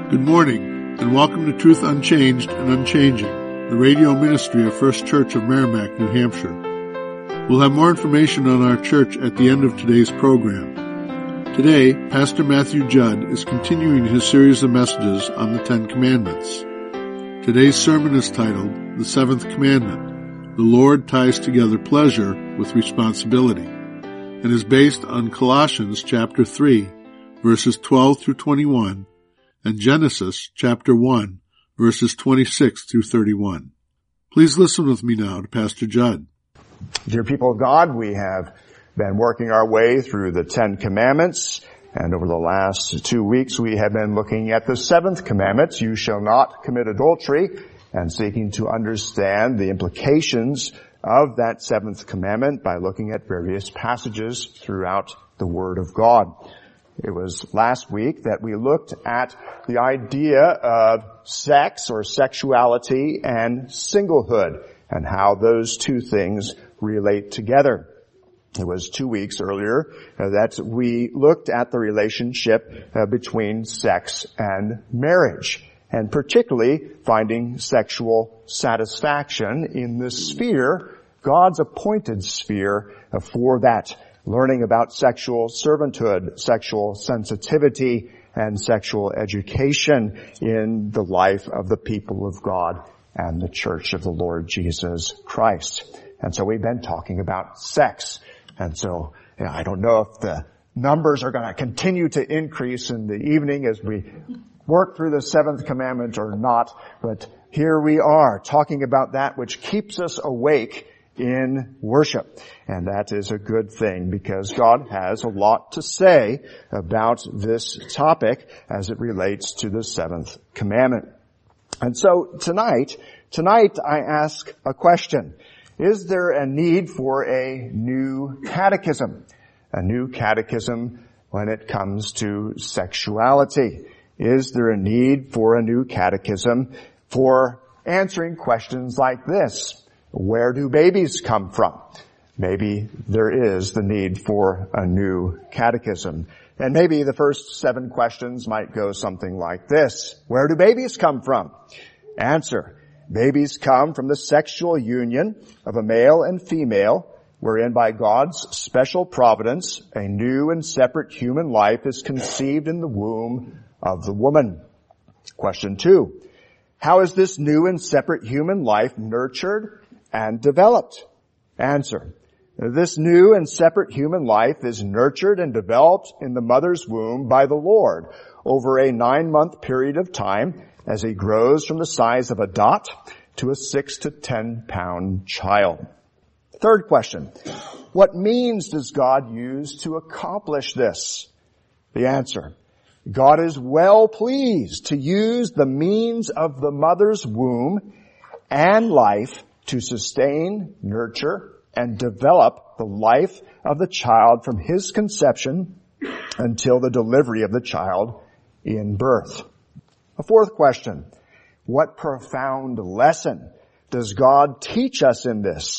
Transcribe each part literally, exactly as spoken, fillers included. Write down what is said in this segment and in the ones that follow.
Good morning, and welcome to Truth Unchanged and Unchanging, the radio ministry of First Church of Merrimack, New Hampshire. We'll have more information on our church at the end of today's program. Today, Pastor Matthew Judd is continuing his series of messages on the Ten Commandments. Today's sermon is titled, The Seventh Commandment, The Lord Ties Together Pleasure with Responsibility, and is based on Colossians chapter three, verses twelve through twenty-one, and Genesis chapter one, verses twenty-six through thirty-one. Please listen with me now to Pastor Judd. Dear people of God, we have been working our way through the Ten Commandments, and over the last two weeks we have been looking at the seventh commandment, you shall not commit adultery, and seeking to understand the implications of that seventh commandment by looking at various passages throughout the Word of God. It was last week that we looked at the idea of sex or sexuality and singlehood and how those two things relate together. It was two weeks earlier uh, that we looked at the relationship uh, between sex and marriage, and particularly finding sexual satisfaction in the sphere, God's appointed sphere uh, for that. Learning about sexual servanthood, sexual sensitivity, and sexual education in the life of the people of God and the Church of the Lord Jesus Christ. And so we've been talking about sex. And so you know, I don't know if the numbers are going to continue to increase in the evening as we work through the seventh commandment or not, but here we are talking about that which keeps us awake in worship. And that is a good thing because God has a lot to say about this topic as it relates to the seventh commandment. And so tonight, tonight I ask a question. Is there a need for a new catechism? A new catechism when it comes to sexuality? Is there a need for a new catechism for answering questions like this? Where do babies come from? Maybe there is the need for a new catechism. And maybe the first seven questions might go something like this. Where do babies come from? Answer. Babies come from the sexual union of a male and female, wherein by God's special providence, a new and separate human life is conceived in the womb of the woman. Question two. How is this new and separate human life nurtured and developed? Answer. This new and separate human life is nurtured and developed in the mother's womb by the Lord over a nine-month period of time as he grows from the size of a dot to a six to ten pound child. Third question. What means does God use to accomplish this? The answer. God is well pleased to use the means of the mother's womb and life to sustain, nurture, and develop the life of the child from his conception until the delivery of the child in birth. A fourth question. What profound lesson does God teach us in this?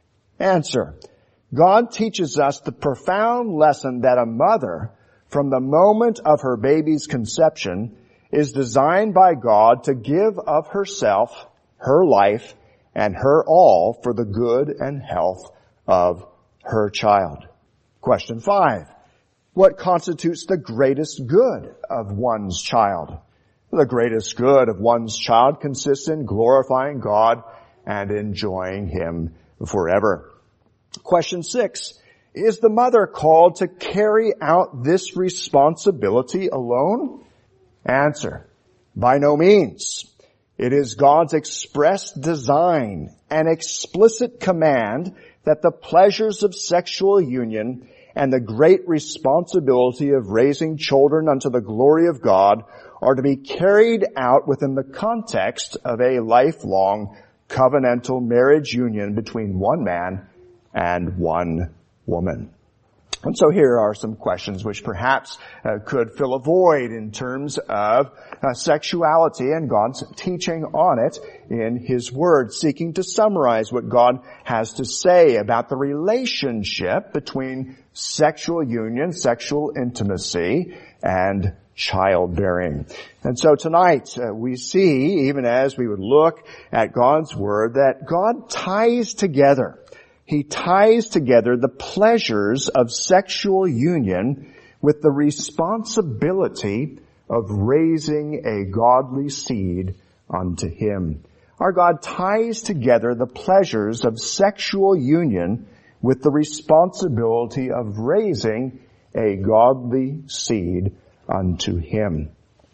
Answer. God teaches us the profound lesson that a mother, from the moment of her baby's conception, is designed by God to give of herself, her life, and her all for the good and health of her child. Question five. What constitutes the greatest good of one's child? The greatest good of one's child consists in glorifying God and enjoying Him forever. Question six. Is the mother called to carry out this responsibility alone? Answer. By no means. It is God's express design and explicit command that the pleasures of sexual union and the great responsibility of raising children unto the glory of God are to be carried out within the context of a lifelong covenantal marriage union between one man and one woman. And so here are some questions which perhaps uh, could fill a void in terms of uh, sexuality and God's teaching on it in His Word, seeking to summarize what God has to say about the relationship between sexual union, sexual intimacy, and childbearing. And so tonight uh, we see, even as we would look at God's Word, that God ties together, He ties together the pleasures of sexual union with the responsibility of raising a godly seed unto Him. Our God ties together the pleasures of sexual union with the responsibility of raising a godly seed unto Him.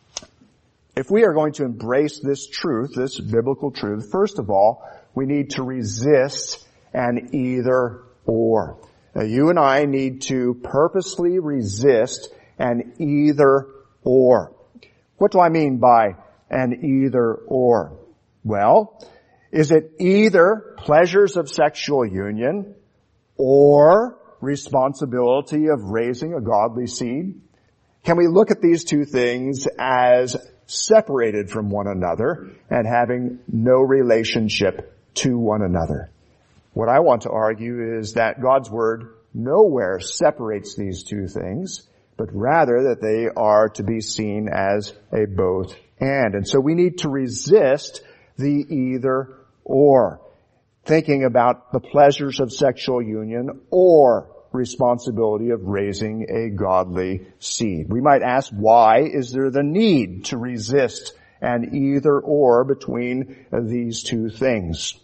If we are going to embrace this truth, this biblical truth, first of all, we need to resist an either or. Now, you and I need to purposely resist an either or. What do I mean by an either or? Well, is it either pleasures of sexual union or responsibility of raising a godly seed? Can we look at these two things as separated from one another and having no relationship to one another? What I want to argue is that God's Word nowhere separates these two things, but rather that they are to be seen as a both and. And so we need to resist the either or, thinking about the pleasures of sexual union or responsibility of raising a godly seed. We might ask, why is there the need to resist an either or between these two things?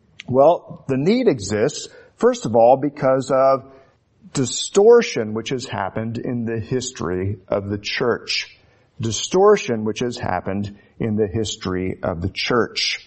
Well, the need exists, first of all, because of distortion which has happened in the history of the church. Distortion which has happened in the history of the church.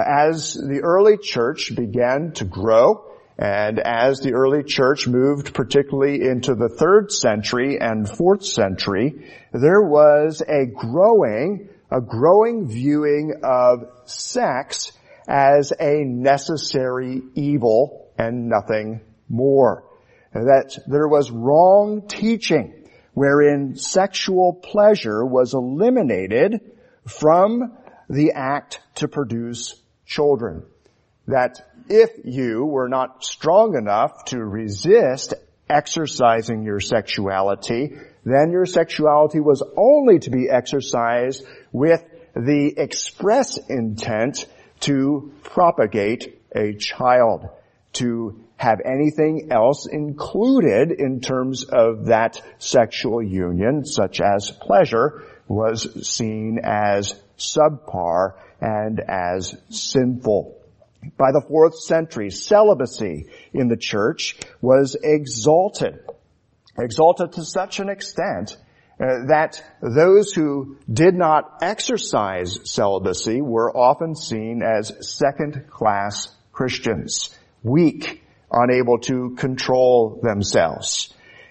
As the early church began to grow, and as the early church moved particularly into the third century and fourth century, there was a growing, a growing viewing of sex as a necessary evil and nothing more. That there was wrong teaching wherein sexual pleasure was eliminated from the act to produce children. That if you were not strong enough to resist exercising your sexuality, then your sexuality was only to be exercised with the express intent to propagate a child, to have anything else included in terms of that sexual union, such as pleasure, was seen as subpar and as sinful. By the fourth century, celibacy in the church was exalted, exalted to such an extent uh, that those who did not exercise celibacy were often seen as second-class Christians, weak, unable to control themselves.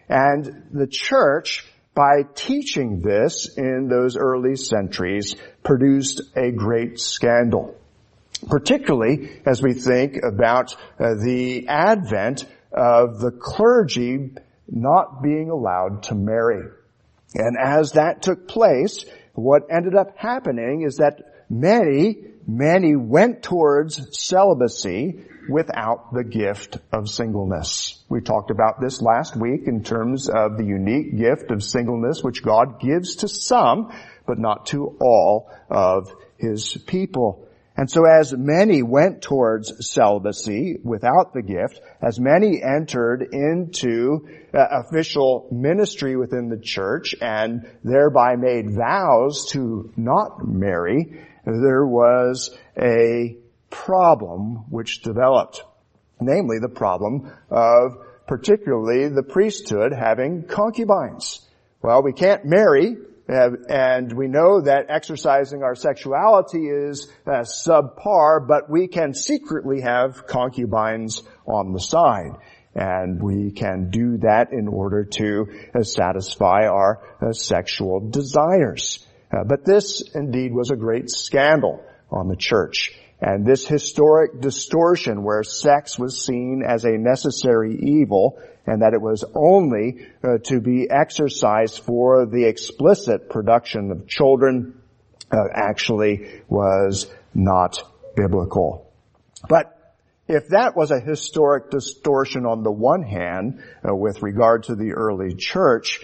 And the church, by teaching this in those early centuries, produced a great scandal. Particularly as we think about uh, the advent of the clergy not being allowed to marry. And as that took place, what ended up happening is that many, many went towards celibacy without the gift of singleness. We talked about this last week in terms of the unique gift of singleness which God gives to some, but not to all of His people. And so as many went towards celibacy without the gift, as many entered into uh, official ministry within the church and thereby made vows to not marry, there was a problem which developed, namely the problem of particularly the priesthood having concubines. Well, we can't marry, Uh, and we know that exercising our sexuality is uh, subpar, but we can secretly have concubines on the side. And we can do that in order to uh, satisfy our uh, sexual desires. Uh, but this indeed was a great scandal on the church. And this historic distortion where sex was seen as a necessary evil and that it was only uh, to be exercised for the explicit production of children uh, actually was not biblical. But if that was a historic distortion on the one hand uh, with regard to the early church,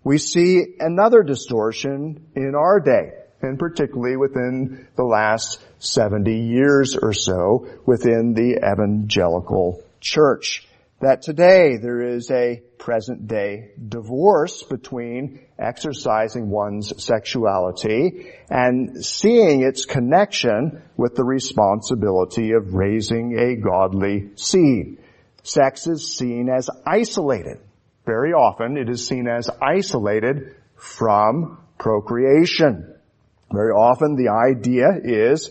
we see another distortion in our day, and particularly within the last seventy years or so within the evangelical church. That today there is a present-day divorce between exercising one's sexuality and seeing its connection with the responsibility of raising a godly seed. Sex is seen as isolated. Very often it is seen as isolated from procreation. Very often the idea is,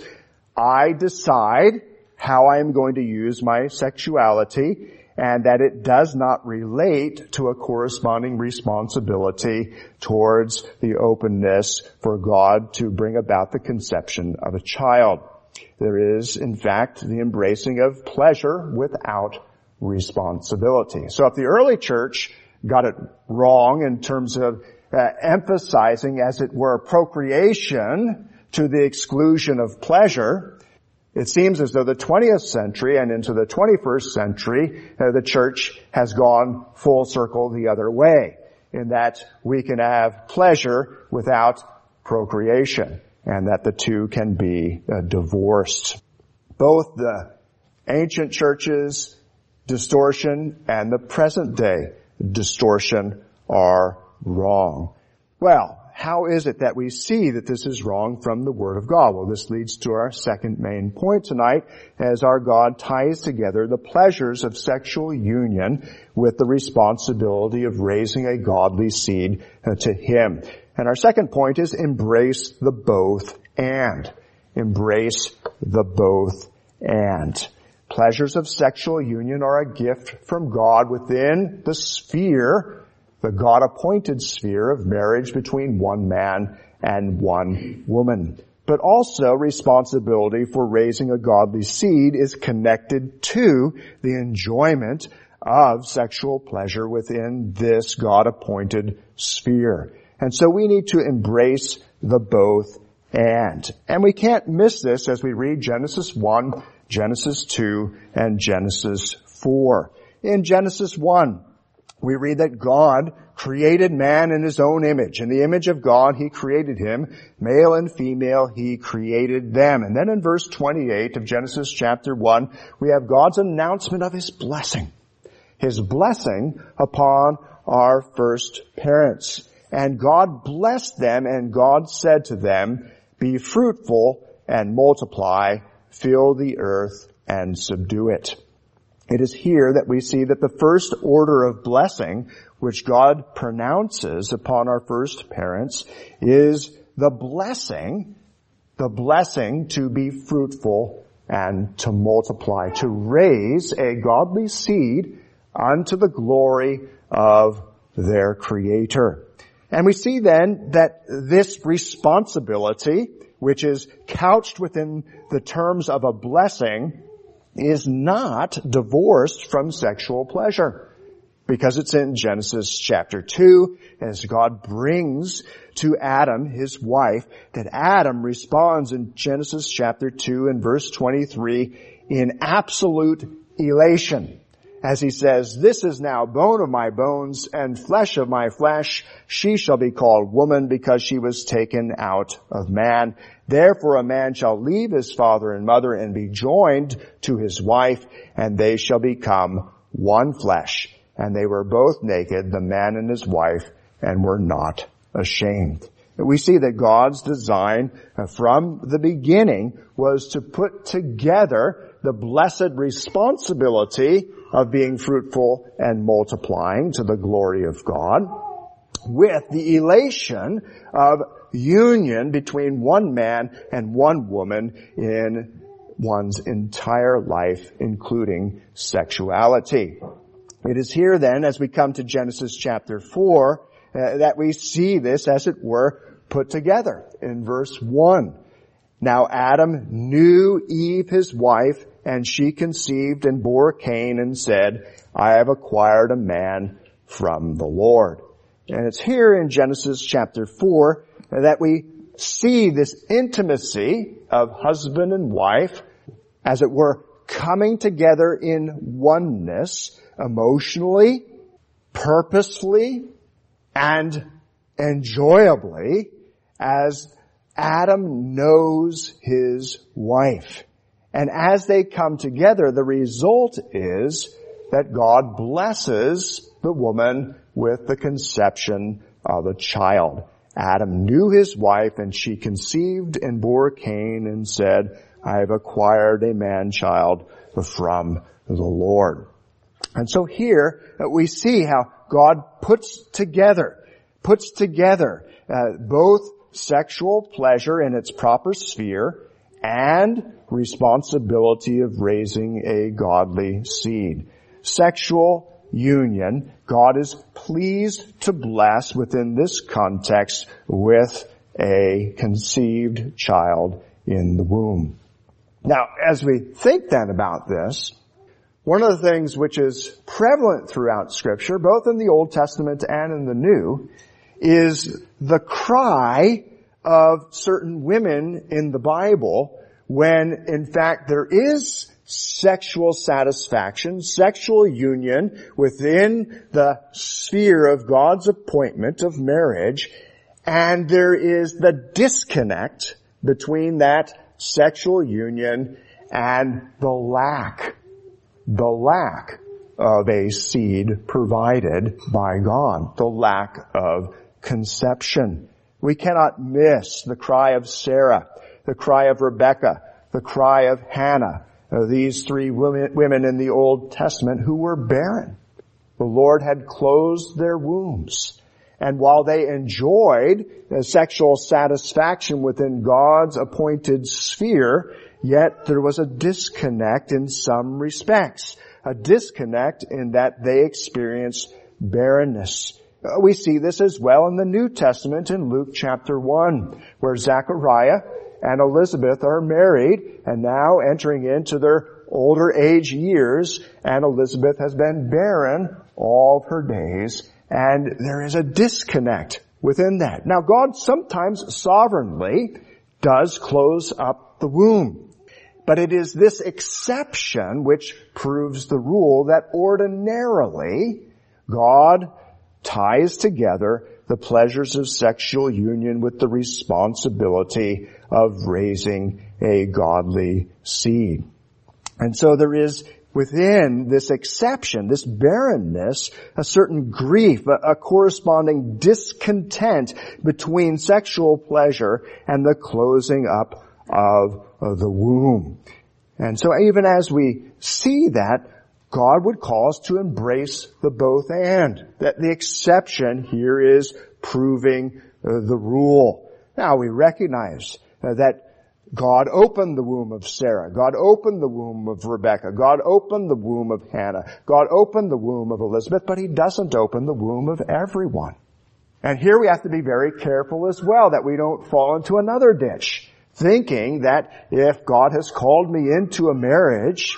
I decide how I am going to use my sexuality, and that it does not relate to a corresponding responsibility towards the openness for God to bring about the conception of a child. There is, in fact, the embracing of pleasure without responsibility. So if the early church got it wrong in terms of uh, emphasizing, as it were, procreation to the exclusion of pleasure, it seems as though the twentieth century and into the twenty-first century, uh, the church has gone full circle the other way, in that we can have pleasure without procreation, and that the two can be uh, divorced. Both the ancient church's distortion and the present day distortion are wrong. Well, how is it that we see that this is wrong from the Word of God? Well, this leads to our second main point tonight, as our God ties together the pleasures of sexual union with the responsibility of raising a godly seed to Him. And our second point is embrace the both and. Embrace the both and. Pleasures of sexual union are a gift from God within the sphere, the God-appointed sphere of marriage between one man and one woman. But also responsibility for raising a godly seed is connected to the enjoyment of sexual pleasure within this God-appointed sphere. And so we need to embrace the both and. And we can't miss this as we read Genesis one, Genesis two, and Genesis four. In Genesis one, we read that God created man in His own image. In the image of God, He created him. Male and female, He created them. And then in verse twenty-eight of Genesis chapter one, we have God's announcement of His blessing. His blessing upon our first parents. And God blessed them, and God said to them, "Be fruitful and multiply, fill the earth and subdue it." It is here that we see that the first order of blessing which God pronounces upon our first parents is the blessing, the blessing to be fruitful and to multiply, to raise a godly seed unto the glory of their Creator. And we see then that this responsibility, which is couched within the terms of a blessing, is not divorced from sexual pleasure. Because it's in Genesis chapter two, as God brings to Adam his wife, that Adam responds in Genesis chapter two and verse twenty-three in absolute elation. As he says, "This is now bone of my bones and flesh of my flesh. She shall be called woman, because she was taken out of man. Therefore a man shall leave his father and mother and be joined to his wife, and they shall become one flesh. And they were both naked, the man and his wife, and were not ashamed." We see that God's design from the beginning was to put together the blessed responsibility of being fruitful and multiplying to the glory of God with the elation of union between one man and one woman in one's entire life, including sexuality. It is here then, as we come to Genesis chapter four, uh, that we see this, as it were, put together in verse one. "Now Adam knew Eve his wife, and she conceived and bore Cain and said, I have acquired a man from the Lord." And it's here in Genesis chapter four that we see this intimacy of husband and wife, as it were, coming together in oneness, emotionally, purposefully, and enjoyably as Adam knows his wife. And as they come together, the result is that God blesses the woman with the conception of a child. Adam knew his wife, and she conceived and bore Cain and said, I have acquired a man-child from the Lord. And so here we see how God puts together, puts together uh, both sexual pleasure in its proper sphere and responsibility of raising a godly seed. Sexual union, God is pleased to bless within this context with a conceived child in the womb. Now, as we think then about this, one of the things which is prevalent throughout Scripture, both in the Old Testament and in the New, is the cry of certain women in the Bible when, in fact, there is sexual satisfaction, sexual union within the sphere of God's appointment of marriage, and there is the disconnect between that sexual union and the lack, the lack of a seed provided by God, the lack of conception. We cannot miss the cry of Sarah, the cry of Rebekah, the cry of Hannah, uh, these three women, women in the Old Testament who were barren. The Lord had closed their wombs. And while they enjoyed uh, sexual satisfaction within God's appointed sphere, yet there was a disconnect in some respects. A disconnect in that they experienced barrenness. Uh, we see this as well in the New Testament in Luke chapter one, where Zechariah and Elizabeth are married and now entering into their older age years, and Elizabeth has been barren all of her days, and there is a disconnect within that. Now, God sometimes sovereignly does close up the womb, but it is this exception which proves the rule that ordinarily God ties together the pleasures of sexual union with the responsibility of raising a godly seed. And so there is within this exception, this barrenness, a certain grief, a, a corresponding discontent between sexual pleasure and the closing up of, of the womb. And so even as we see that, God would call us to embrace the both and. That the exception here is proving uh, the rule. Now we recognize uh, that God opened the womb of Sarah. God opened the womb of Rebekah. God opened the womb of Hannah. God opened the womb of Elizabeth, but He doesn't open the womb of everyone. And here we have to be very careful as well that we don't fall into another ditch, thinking that if God has called me into a marriage,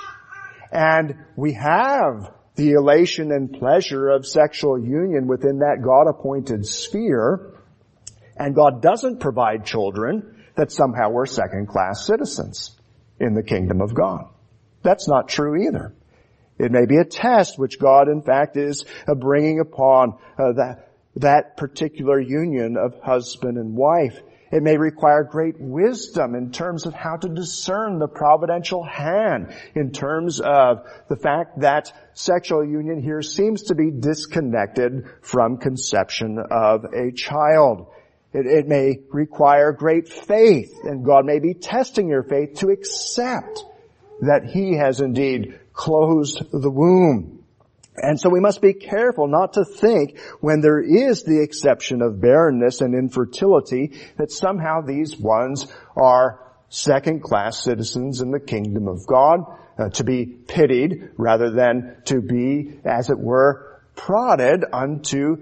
and we have the elation and pleasure of sexual union within that God-appointed sphere, and God doesn't provide children, that somehow we're second-class citizens in the kingdom of God. That's not true either. It may be a test which God, in fact, is bringing upon uh, that, that particular union of husband and wife. It may require great wisdom in terms of how to discern the providential hand, in terms of the fact that sexual union here seems to be disconnected from conception of a child. It, it may require great faith, and God may be testing your faith to accept that He has indeed closed the womb. And so we must be careful not to think, when there is the exception of barrenness and infertility, that somehow these ones are second-class citizens in the kingdom of God, uh, to be pitied rather than to be, as it were, prodded unto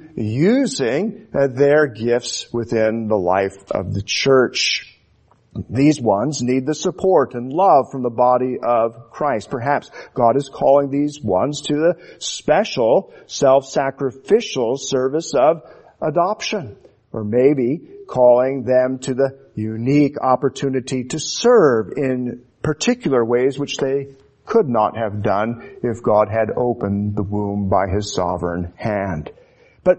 using uh, their gifts within the life of the church. These ones need the support and love from the body of Christ. Perhaps God is calling these ones to the special self-sacrificial service of adoption, or maybe calling them to the unique opportunity to serve in particular ways which they could not have done if God had opened the womb by His sovereign hand. But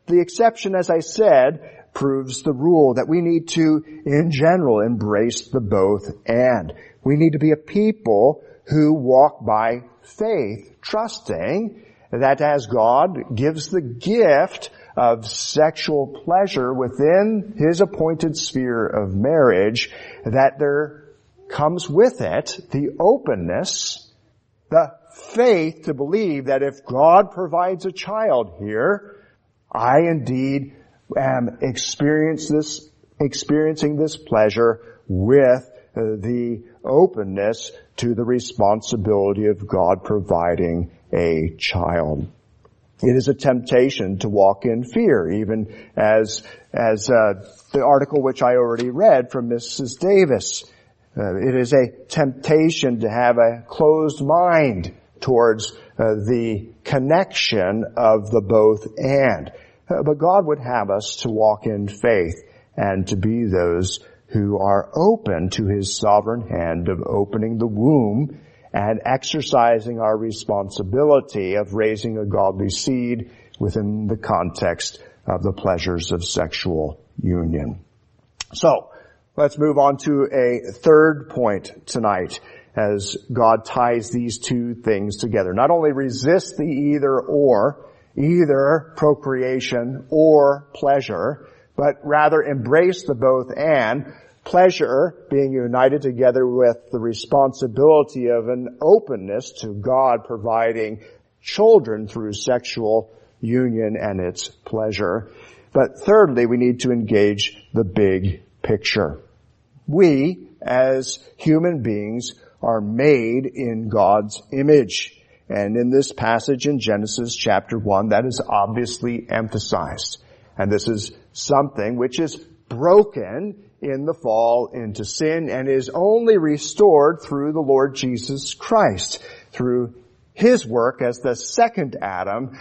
the exception, as I said, proves the rule that we need to, in general, embrace the both and. We need to be a people who walk by faith, trusting that as God gives the gift of sexual pleasure within His appointed sphere of marriage, that there comes with it the openness, the faith to believe that if God provides a child here, I indeed am experience this, experiencing this pleasure with the openness to the responsibility of God providing a child. It is a temptation to walk in fear, even as as uh, the article which I already read from Missus Davis. Uh, it is a temptation to have a closed mind towards uh, the connection of the both and. Uh, but God would have us to walk in faith and to be those who are open to His sovereign hand of opening the womb and exercising our responsibility of raising a godly seed within the context of the pleasures of sexual union. So, let's move on to a third point tonight as God ties these two things together. Not only resist the either or, either procreation or pleasure, but rather embrace the both and, pleasure being united together with the responsibility of an openness to God providing children through sexual union and its pleasure. But thirdly, we need to engage the big picture. We, as human beings, are made in God's image. And in this passage in Genesis chapter one, that is obviously emphasized. And this is something which is broken in the fall into sin and is only restored through the Lord Jesus Christ, through His work as the second Adam,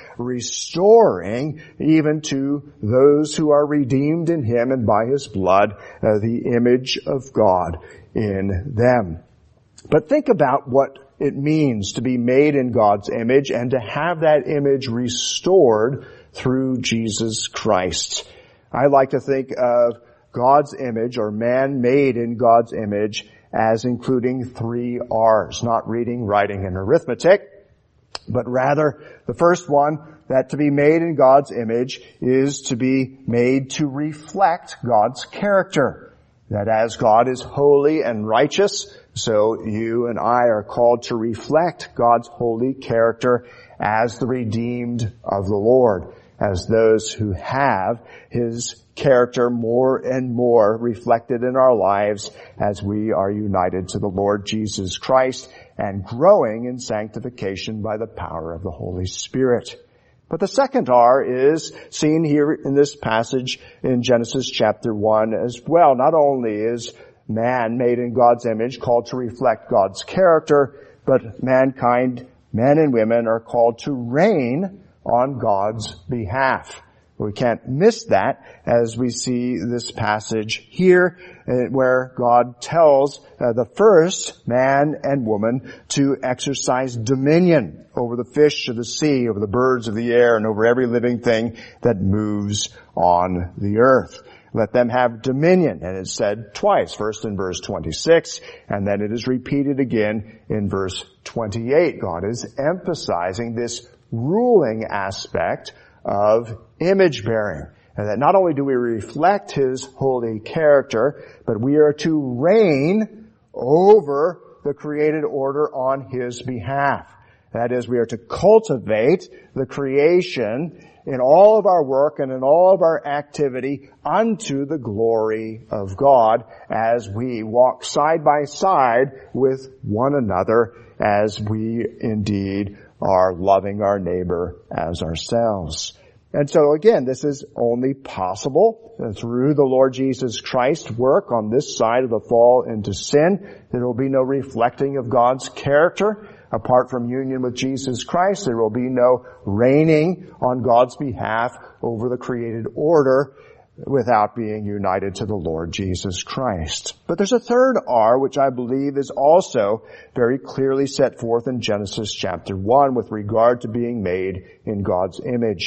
restoring even to those who are redeemed in Him and by His blood, uh, the image of God in them. But think about what it means to be made in God's image and to have that image restored through Jesus Christ. I like to think of God's image, or man made in God's image, as including three R's, not reading, writing, and arithmetic, but rather the first one, that to be made in God's image is to be made to reflect God's character. That as God is holy and righteous, so you and I are called to reflect God's holy character as the redeemed of the Lord, as those who have His character more and more reflected in our lives as we are united to the Lord Jesus Christ and growing in sanctification by the power of the Holy Spirit. But the second R is seen here in this passage in Genesis chapter one as well. Not only is man made in God's image called to reflect God's character, but mankind, men and women, are called to reign on God's behalf. We can't miss that as we see this passage here where God tells uh, the first man and woman to exercise dominion over the fish of the sea, over the birds of the air, and over every living thing that moves on the earth. Let them have dominion. And it's said twice, first in verse twenty-six, and then it is repeated again in verse twenty-eight. God is emphasizing this ruling aspect of image bearing. And that not only do we reflect His holy character, but we are to reign over the created order on His behalf. That is, we are to cultivate the creation in all of our work and in all of our activity unto the glory of God as we walk side by side with one another as we indeed are loving our neighbor as ourselves. And so again, this is only possible through the Lord Jesus Christ's work on this side of the fall into sin. There will be no reflecting of God's character. Apart from union with Jesus Christ, there will be no reigning on God's behalf over the created order without being united to the Lord Jesus Christ. But there's a third R, which I believe is also very clearly set forth in Genesis chapter one with regard to being made in God's image.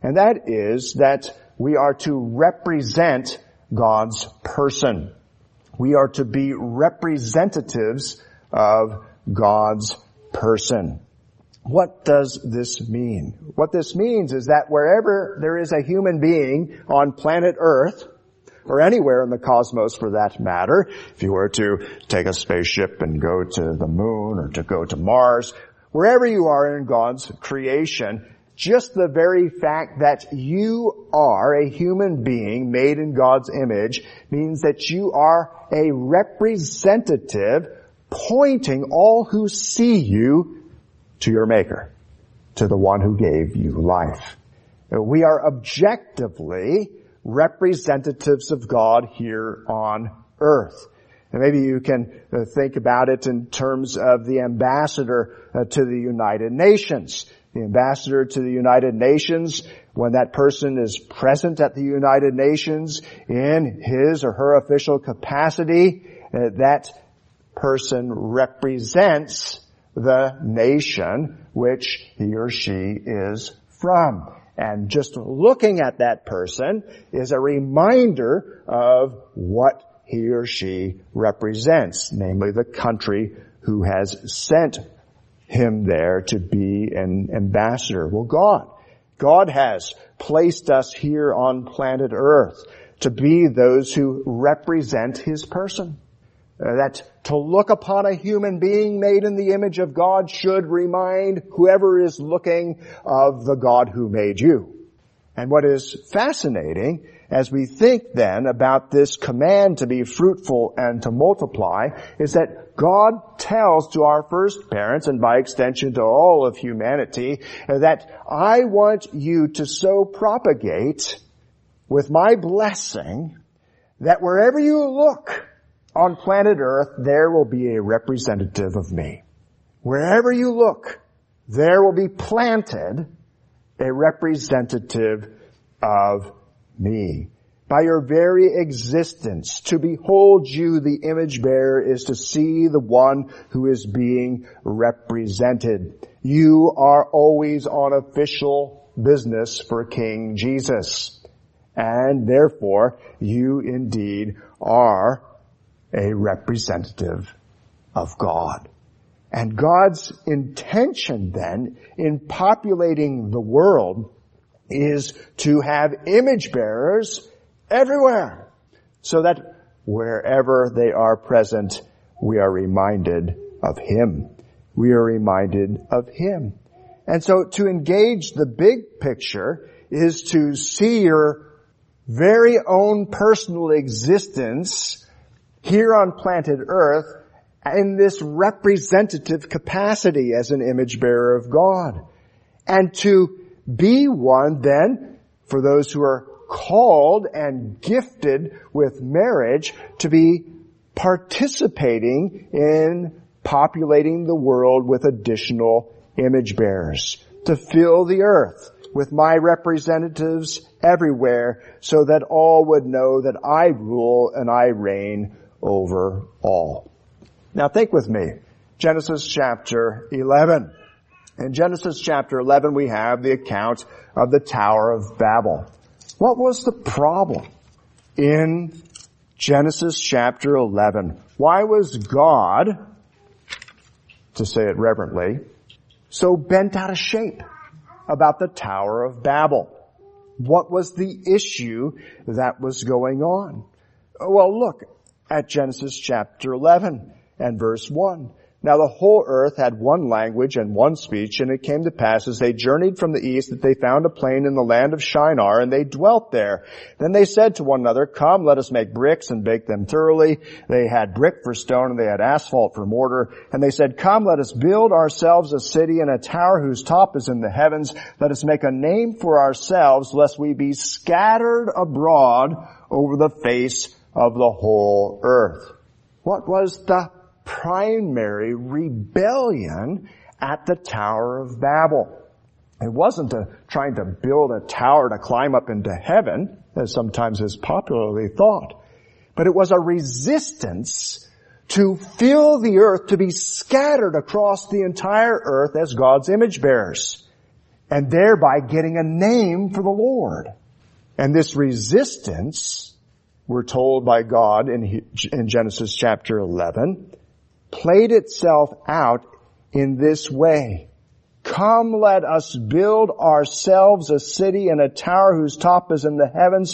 And that is that we are to represent God's person. We are to be representatives of God's person. What does this mean? What this means is that wherever there is a human being on planet Earth, or anywhere in the cosmos for that matter, if you were to take a spaceship and go to the moon or to go to Mars, wherever you are in God's creation, just the very fact that you are a human being made in God's image means that you are a representative pointing all who see you to your Maker, to the one who gave you life. We are objectively representatives of God here on earth. And maybe you can uh, think about it in terms of the ambassador uh, to the United Nations. The ambassador to the United Nations, when that person is present at the United Nations in his or her official capacity, uh, that person represents the nation which he or she is from. And just looking at that person is a reminder of what he or she represents, namely the country who has sent him there to be an ambassador. Well, God, God has placed us here on planet Earth to be those who represent his person. Uh, that to look upon a human being made in the image of God should remind whoever is looking of the God who made you. And what is fascinating as we think then about this command to be fruitful and to multiply is that God tells to our first parents and by extension to all of humanity that I want you to so propagate with my blessing that wherever you look on planet Earth, there will be a representative of me. Wherever you look, there will be planted a representative of me. By your very existence, to behold you, the image bearer, is to see the one who is being represented. You are always on official business for King Jesus. And therefore, you indeed are a representative of God. And God's intention then in populating the world is to have image bearers everywhere, so that wherever they are present, we are reminded of Him. We are reminded of Him. And so to engage the big picture is to see your very own personal existence here on planet Earth in this representative capacity as an image bearer of God. And to be one then, for those who are called and gifted with marriage, to be participating in populating the world with additional image bearers. To fill the earth with my representatives everywhere so that all would know that I rule and I reign over all. Now think with me, Genesis chapter eleven. In Genesis chapter eleven we have the account of the Tower of Babel. What was the problem in Genesis chapter eleven? Why was God, to say it reverently, so bent out of shape about the Tower of Babel? What was the issue that was going on? Well, look at Genesis chapter eleven and verse one. Now the whole earth had one language and one speech, and it came to pass as they journeyed from the east that they found a plain in the land of Shinar, and they dwelt there. Then they said to one another, come, let us make bricks and bake them thoroughly. They had brick for stone, and they had asphalt for mortar. And they said, come, let us build ourselves a city and a tower whose top is in the heavens. Let us make a name for ourselves, lest we be scattered abroad over the face of the whole earth. What was the primary rebellion at the Tower of Babel? It wasn't a, trying to build a tower to climb up into heaven, as sometimes is popularly thought, but it was a resistance to fill the earth, to be scattered across the entire earth as God's image bearers. and thereby getting a name for the Lord. And this resistance, we're told by God in, in Genesis chapter eleven, played itself out in this way. Come, let us build ourselves a city and a tower whose top is in the heavens.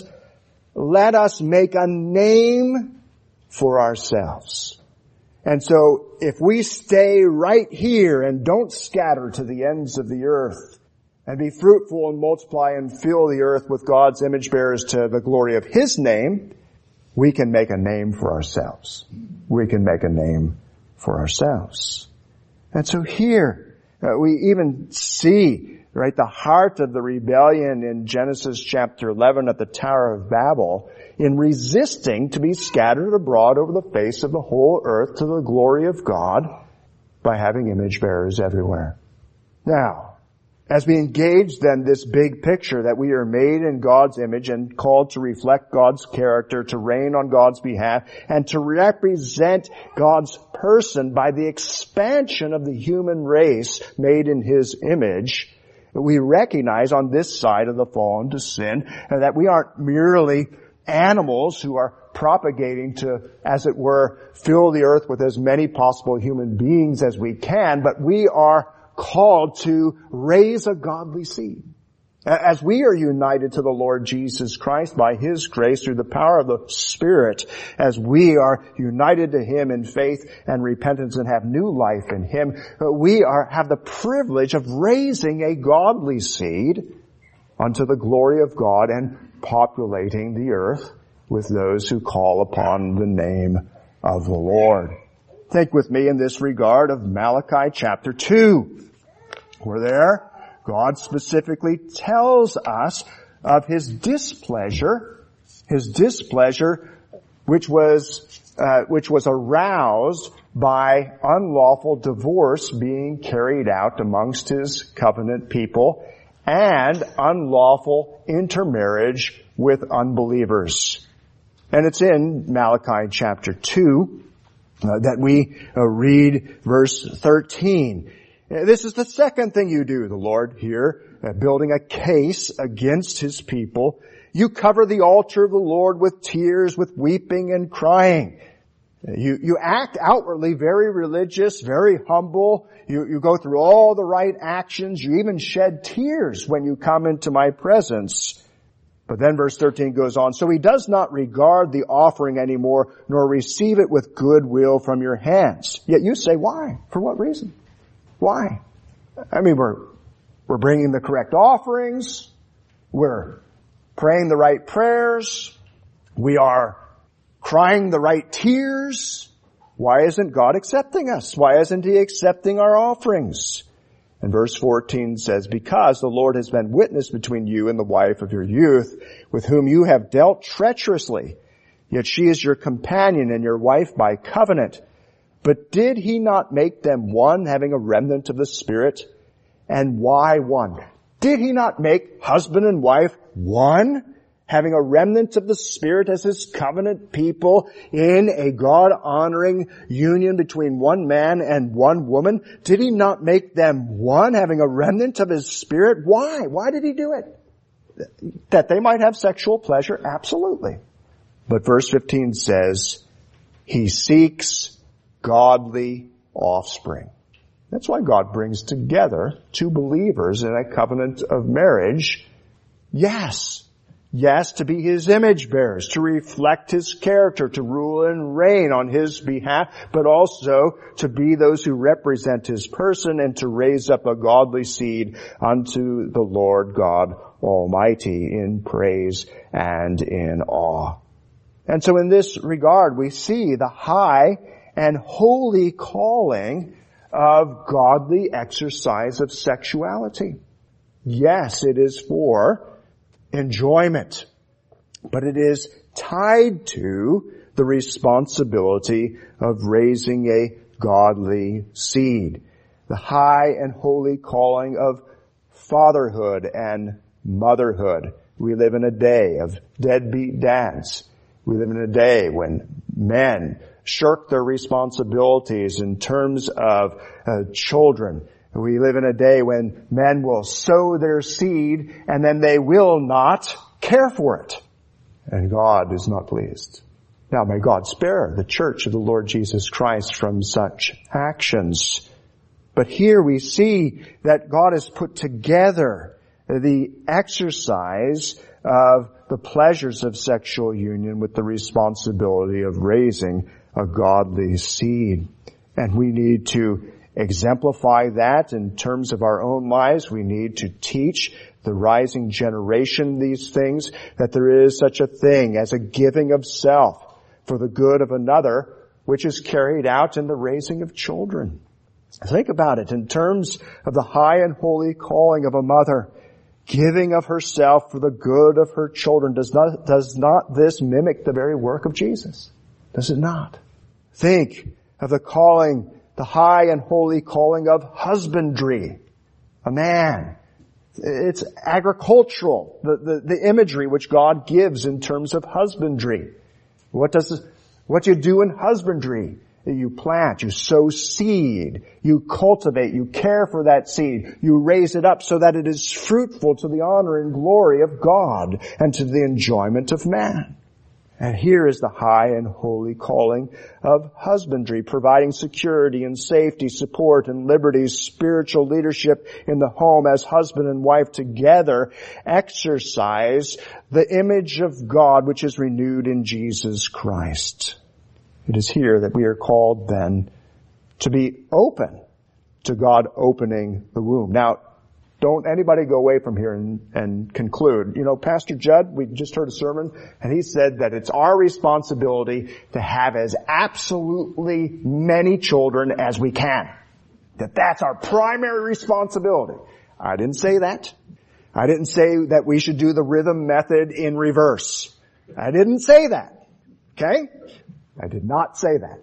Let us make a name for ourselves. And so if we stay right here and don't scatter to the ends of the earth and be fruitful and multiply and fill the earth with God's image bearers to the glory of His name, we can make a name for ourselves. We can make a name for ourselves. And so here, Uh, we even see, right, the heart of the rebellion in Genesis chapter eleven at the Tower of Babel in resisting to be scattered abroad over the face of the whole earth to the glory of God by having image bearers everywhere. Now, as we engage then this big picture that we are made in God's image and called to reflect God's character, to reign on God's behalf, and to represent God's person by the expansion of the human race made in His image, we recognize on this side of the fall into sin that we aren't merely animals who are propagating to, as it were, fill the earth with as many possible human beings as we can, but we are called to raise a godly seed. As we are united to the Lord Jesus Christ by His grace through the power of the Spirit, as we are united to Him in faith and repentance and have new life in Him, we are, have the privilege of raising a godly seed unto the glory of God and populating the earth with those who call upon the name of the Lord. Think with me in this regard of Malachi chapter two. Where there, God specifically tells us of His displeasure, His displeasure which was, uh, which was aroused by unlawful divorce being carried out amongst His covenant people and unlawful intermarriage with unbelievers. And it's in Malachi chapter two uh, that we uh, read verse thirteen. This is the second thing you do, the Lord here, uh, building a case against His people. You cover the altar of the Lord with tears, with weeping and crying. You, you act outwardly very religious, very humble. You, you go through all the right actions. You even shed tears when you come into my presence. But then verse thirteen goes on, so He does not regard the offering anymore, nor receive it with good will from your hands. Yet you say, why? For what reason? Why? I mean, we're, we're bringing the correct offerings. We're praying the right prayers. We are crying the right tears. Why isn't God accepting us? Why isn't He accepting our offerings? And verse fourteen says, because the Lord has been witness between you and the wife of your youth, with whom you have dealt treacherously. Yet she is your companion and your wife by covenant. But did He not make them one, having a remnant of the Spirit? And why one? Did He not make husband and wife one, having a remnant of the Spirit as His covenant people in a God-honoring union between one man and one woman? Did He not make them one, having a remnant of His Spirit? Why? Why did He do it? That they might have sexual pleasure? Absolutely. But verse fifteen says, He seeks godly offspring. That's why God brings together two believers in a covenant of marriage. Yes. Yes, to be His image bearers, to reflect His character, to rule and reign on His behalf, but also to be those who represent His person and to raise up a godly seed unto the Lord God Almighty in praise and in awe. And so in this regard, we see the high and holy calling of godly exercise of sexuality. Yes, it is for enjoyment, but it is tied to the responsibility of raising a godly seed. The high and holy calling of fatherhood and motherhood. We live in a day of deadbeat dads. We live in a day when men shirk their responsibilities in terms of uh, children We live in a day when men will sow their seed and then they will not care for it. And God is not pleased. Now may God spare the church of the Lord Jesus Christ from such actions. But here we see that God has put together the exercise of the pleasures of sexual union with the responsibility of raising a godly seed. And we need to exemplify that in terms of our own lives. We need to teach the rising generation these things, that there is such a thing as a giving of self for the good of another, which is carried out in the raising of children. Think about it in terms of the high and holy calling of a mother, giving of herself for the good of her children. Does not, does not this mimic the very work of Jesus? Does it not? Think of the calling, the high and holy calling of husbandry. A man. It's agricultural, the, the, the imagery which God gives in terms of husbandry. What does, what you do in husbandry? You plant, you sow seed, you cultivate, you care for that seed, you raise it up so that it is fruitful to the honor and glory of God and to the enjoyment of man. And here is the high and holy calling of husbandry, providing security and safety, support and liberty, spiritual leadership in the home as husband and wife together exercise the image of God which is renewed in Jesus Christ. It is here that we are called then to be open to God opening the womb. Now, don't anybody go away from here and, and conclude, you know, Pastor Judd, we just heard a sermon, and he said that it's our responsibility to have as absolutely many children as we can. That that's our primary responsibility. I didn't say that. I didn't say that we should do the rhythm method in reverse. I didn't say that. Okay? I did not say that.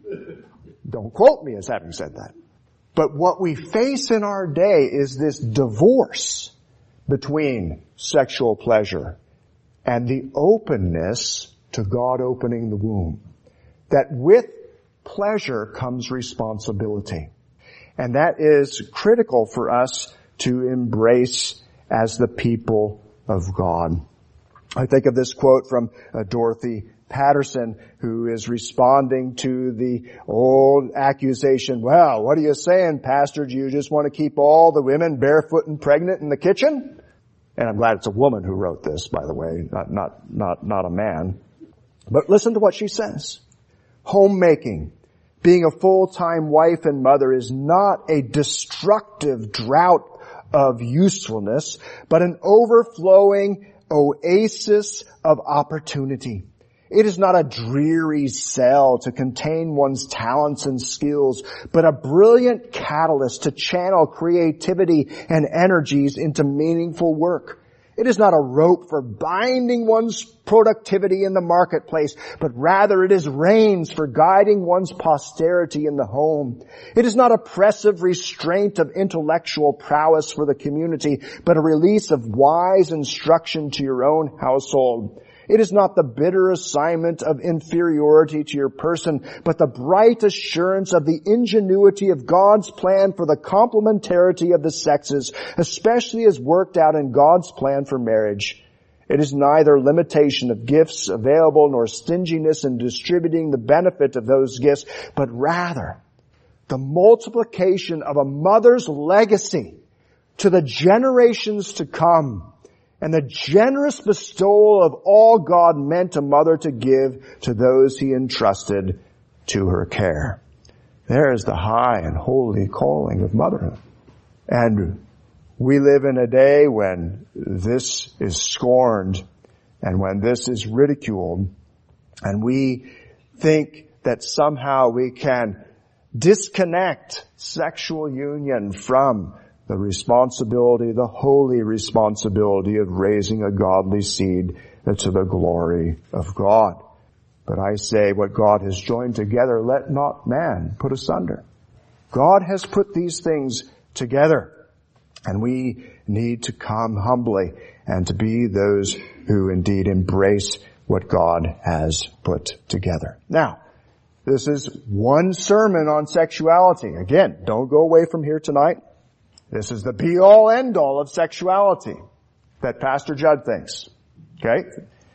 Don't quote me as having said that. But what we face in our day is this divorce between sexual pleasure and the openness to God opening the womb. That with pleasure comes responsibility. And that is critical for us to embrace as the people of God. I think of this quote from uh, Dorothy Patterson, who is responding to the old accusation, well, what are you saying, Pastor? Do you just want to keep all the women barefoot and pregnant in the kitchen? And I'm glad it's a woman who wrote this, by the way, not, not, not, not a man. But listen to what she says. Homemaking, being a full-time wife and mother, is not a destructive drought of usefulness, but an overflowing oasis of opportunity. It is not a dreary cell to contain one's talents and skills, but a brilliant catalyst to channel creativity and energies into meaningful work. It is not a rope for binding one's productivity in the marketplace, but rather it is reins for guiding one's posterity in the home. It is not oppressive restraint of intellectual prowess for the community, but a release of wise instruction to your own household. It is not the bitter assignment of inferiority to your person, but the bright assurance of the ingenuity of God's plan for the complementarity of the sexes, especially as worked out in God's plan for marriage. It is neither limitation of gifts available nor stinginess in distributing the benefit of those gifts, but rather the multiplication of a mother's legacy to the generations to come, and the generous bestowal of all God meant a mother to give to those He entrusted to her care. There is the high and holy calling of motherhood. And we live in a day when this is scorned and when this is ridiculed, and we think that somehow we can disconnect sexual union from the responsibility, the holy responsibility of raising a godly seed to the glory of God. But I say, what God has joined together, let not man put asunder. God has put these things together, and we need to come humbly and to be those who indeed embrace what God has put together. Now, this is one sermon on sexuality. Again, don't go away from here tonight This is the be-all, end-all of sexuality that Pastor Judd thinks. Okay?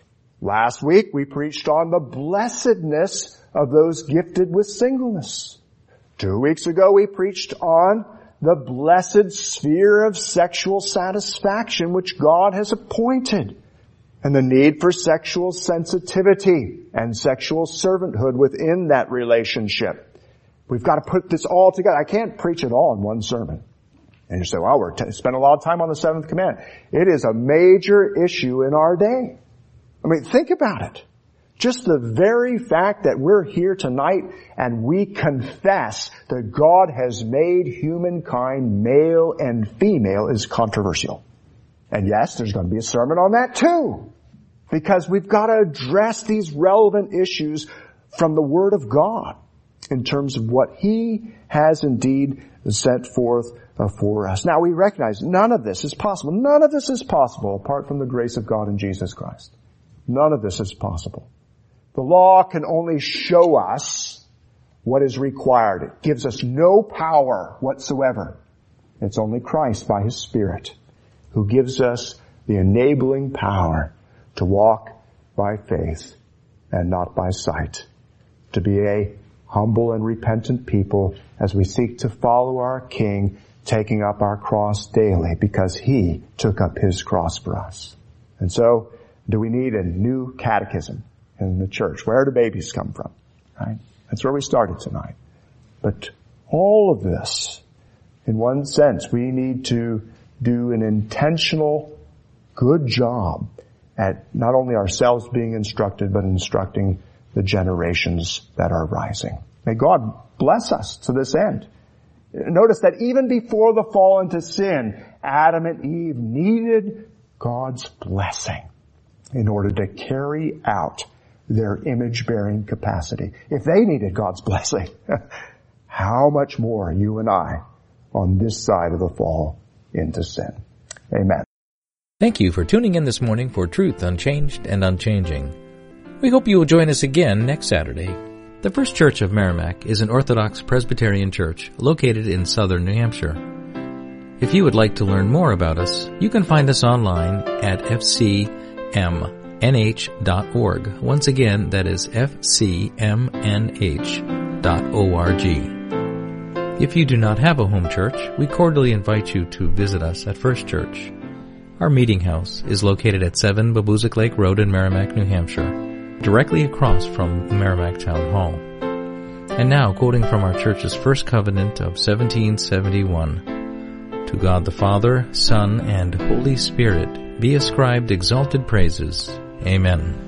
Last week we preached on the blessedness of those gifted with singleness. Two weeks ago we preached on the blessed sphere of sexual satisfaction which God has appointed, and the need for sexual sensitivity and sexual servanthood within that relationship. We've got to put this all together. I can't preach it all in one sermon. And you say, well, we're t- spend a lot of time on the seventh commandment. It is a major issue in our day. I mean, think about it. Just the very fact that we're here tonight and we confess that God has made humankind male and female is controversial. And yes, there's going to be a sermon on that too. Because we've got to address these relevant issues from the Word of God in terms of what He has indeed set forth for us. Now we recognize none of this is possible. None of this is possible apart from the grace of God in Jesus Christ. None of this is possible. The law can only show us what is required. It gives us no power whatsoever. It's only Christ by His Spirit who gives us the enabling power to walk by faith and not by sight, to be a humble and repentant people as we seek to follow our King, taking up our cross daily because He took up His cross for us. And so, do we need a new catechism in the church? Where do babies come from? Right? That's where we started tonight. But all of this, in one sense, we need to do an intentional, good job at not only ourselves being instructed, but instructing the generations that are rising. May God bless us to this end. Notice that even before the fall into sin, Adam and Eve needed God's blessing in order to carry out their image-bearing capacity. If they needed God's blessing, how much more you and I on this side of the fall into sin. Amen. Thank you for tuning in this morning for Truth Unchanged and Unchanging. We hope you will join us again next Saturday. The First Church of Merrimack is an Orthodox Presbyterian church located in southern New Hampshire. If you would like to learn more about us, you can find us online at f c m n h dot org. Once again, that is f c m n h dot org. If you do not have a home church, we cordially invite you to visit us at First Church. Our meeting house is located at seven Babuzik Lake Road in Merrimack, New Hampshire, directly across from the Merrimack Town Hall. And now, quoting from our church's first covenant of seventeen seventy-one, to God the Father, Son, and Holy Spirit be ascribed exalted praises. Amen.